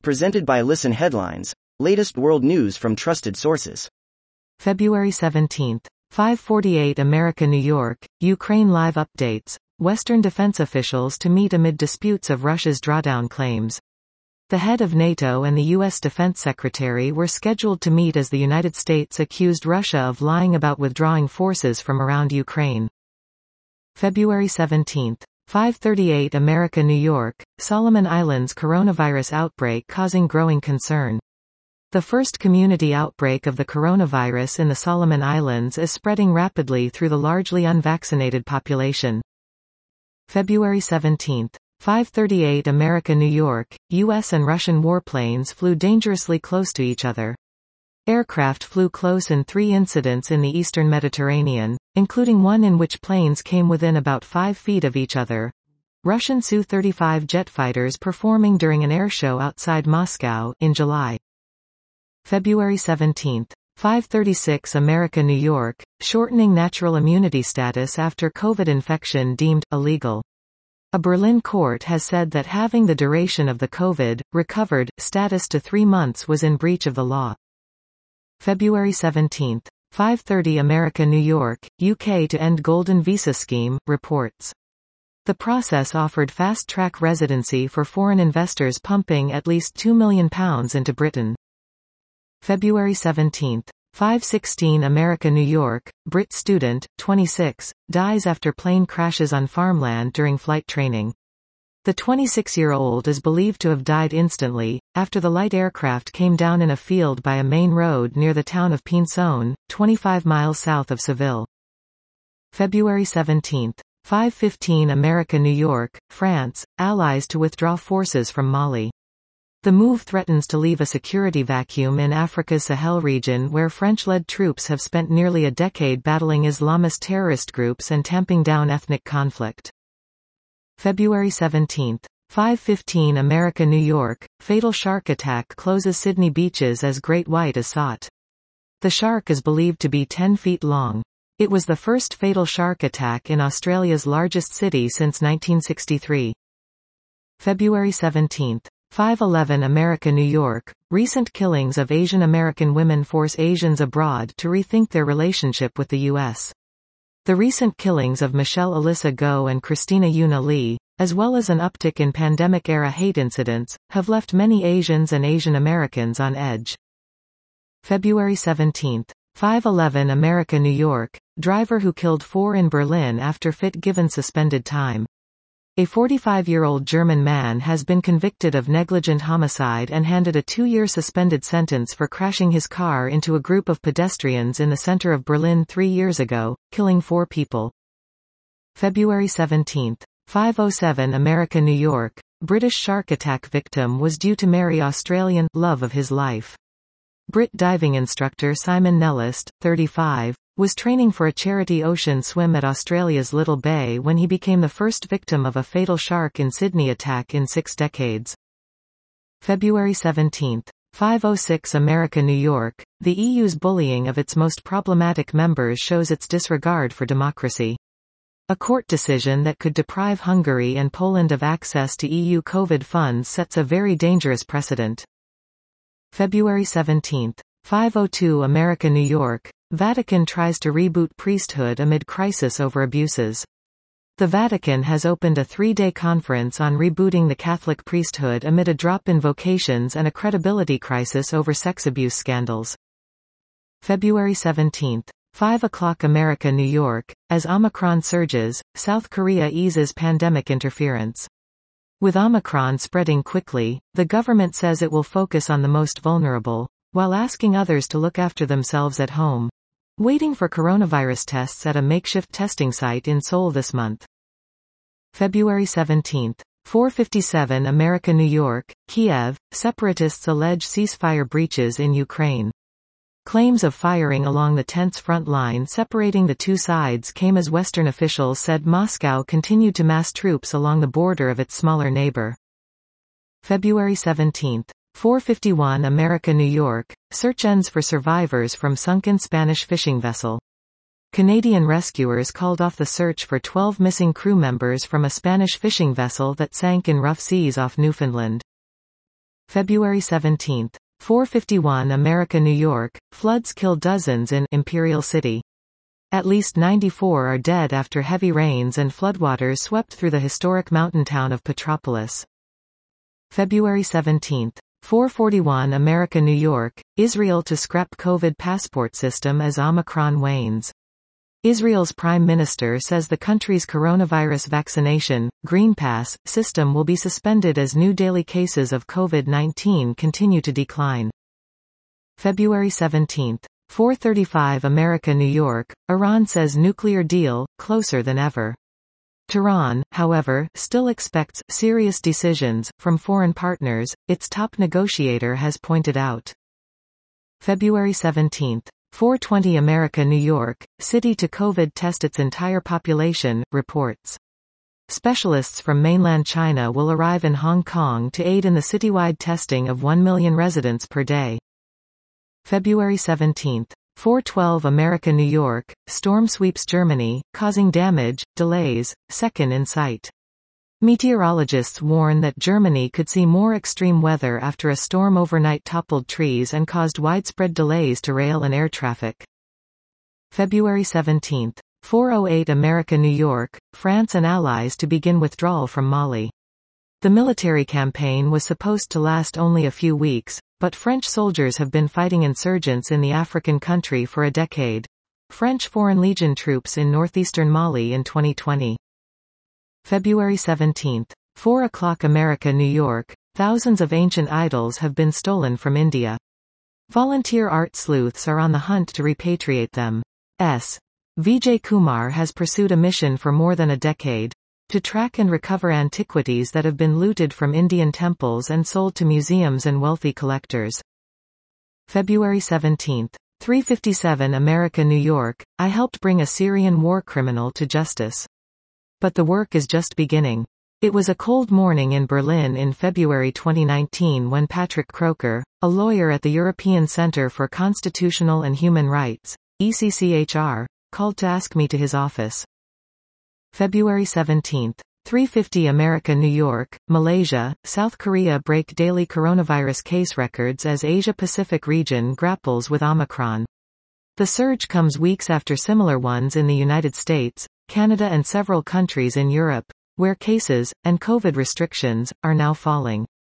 Presented by Listen Headlines, latest world news from trusted sources. February 17, 5:48 America, New York, Ukraine live updates, Western defense officials to meet amid disputes of Russia's drawdown claims. The head of NATO and the U.S. Defense Secretary were scheduled to meet as the United States accused Russia of lying about withdrawing forces from around Ukraine. February 17, 5:38 America, New York, Solomon Islands coronavirus outbreak causing growing concern. The first community outbreak of the coronavirus in the Solomon Islands is spreading rapidly through the largely unvaccinated population. February 17, 5:38 America, New York, U.S. and Russian warplanes flew dangerously close to each other. Aircraft flew close in 3 incidents in the eastern Mediterranean, including one in which planes came within about 5 feet of each other. Russian Su-35 jet fighters performing during an airshow outside Moscow in July. February 17, 5:36 America, New York, shortening natural immunity status after COVID infection deemed illegal. A Berlin court has said that having the duration of the COVID recovered status to 3 months was in breach of the law. February 17, 5:30 America, New York, UK to end Golden Visa scheme, reports. The process offered fast-track residency for foreign investors pumping at least £2 million into Britain. February 17, 5:16 America, New York, Brit student, 26, dies after plane crashes on farmland during flight training. The 26-year-old is believed to have died instantly, after the light aircraft came down in a field by a main road near the town of Pinson, 25 miles south of Seville. February 17, 5:15 America, New York, France, allies to withdraw forces from Mali. The move threatens to leave a security vacuum in Africa's Sahel region where French-led troops have spent nearly a decade battling Islamist terrorist groups and tamping down ethnic conflict. February 17, 5:15 America, New York, fatal shark attack closes Sydney beaches as great white is sought. The shark is believed to be 10 feet long. It was the first fatal shark attack in Australia's largest city since 1963. February 17, 5:11 America, New York, recent killings of Asian American women force Asians abroad to rethink their relationship with the U.S. The recent killings of Michelle Alyssa Go and Christina Yuna Lee, as well as an uptick in pandemic-era hate incidents, have left many Asians and Asian Americans on edge. February 17, 5:11 America, New York, driver who killed 4 in Berlin after fit given suspended time. A 45-year-old German man has been convicted of negligent homicide and handed a 2-year suspended sentence for crashing his car into a group of pedestrians in the center of Berlin 3 years ago, killing 4 people. February 17, 5:07 America, New York, British shark attack victim was due to marry Australian love of his life. Brit diving instructor Simon Nellist, 35, was training for a charity ocean swim at Australia's Little Bay when he became the first victim of a fatal shark in Sydney attack in 6 decades. February 17, 5:06 America, New York, the EU's bullying of its most problematic members shows its disregard for democracy. A court decision that could deprive Hungary and Poland of access to EU COVID funds sets a very dangerous precedent. February 17, 5:02 America, New York, Vatican tries to reboot priesthood amid crisis over abuses. The Vatican has opened a 3-day conference on rebooting the Catholic priesthood amid a drop in vocations and a credibility crisis over sex abuse scandals. February 17, 5 o'clock America, New York, as Omicron surges, South Korea eases pandemic interference. With Omicron spreading quickly, the government says it will focus on the most vulnerable, while asking others to look after themselves at home. Waiting for coronavirus tests at a makeshift testing site in Seoul this month. February 17, 4:57 America, New York, Kiev, separatists allege ceasefire breaches in Ukraine. Claims of firing along the tense front line separating the 2 sides came as Western officials said Moscow continued to mass troops along the border of its smaller neighbor. February 17, 4:51 America, New York, search ends for survivors from sunken Spanish fishing vessel. Canadian rescuers called off the search for 12 missing crew members from a Spanish fishing vessel that sank in rough seas off Newfoundland. February 17. 4:51 America New York, floods kill dozens in Imperial City. At least 94 are dead after heavy rains and floodwaters swept through the historic mountain town of Petropolis. February 17. 4:41 America New York, Israel to scrap COVID passport system as Omicron wanes. Israel's prime minister says the country's coronavirus vaccination, Green Pass, system will be suspended as new daily cases of COVID-19 continue to decline. February 17. 4:35 America New York, Iran says nuclear deal, closer than ever. Tehran, however, still expects serious decisions from foreign partners, its top negotiator has pointed out. February 17. 4:20 America New York, city to COVID test its entire population, reports. Specialists from mainland China will arrive in Hong Kong to aid in the citywide testing of 1 million residents per day. February 17. 4:12 America New York, storm sweeps Germany, causing damage, delays, second in sight. Meteorologists warn that Germany could see more extreme weather after a storm overnight toppled trees and caused widespread delays to rail and air traffic. February 17. 4:08 America New York, France and allies to begin withdrawal from Mali. The military campaign was supposed to last only a few weeks, but French soldiers have been fighting insurgents in the African country for a decade. French Foreign Legion troops in northeastern Mali in 2020. February 17. 4 o'clock America New York, thousands of ancient idols have been stolen from India. Volunteer art sleuths are on the hunt to repatriate them. Vijay Kumar has pursued a mission for more than a decade to track and recover antiquities that have been looted from Indian temples and sold to museums and wealthy collectors. February 17. 3:57 America New York, I helped bring a Syrian war criminal to justice. But the work is just beginning. It was a cold morning in Berlin in February 2019 when Patrick Croker, a lawyer at the European Centre for Constitutional and Human Rights, ECCHR, called to ask me to his office. February 17. 3:50 America New York, Malaysia, South Korea break daily coronavirus case records as Asia-Pacific region grapples with Omicron. The surge comes weeks after similar ones in the United States, Canada and several countries in Europe, where cases, and COVID restrictions, are now falling.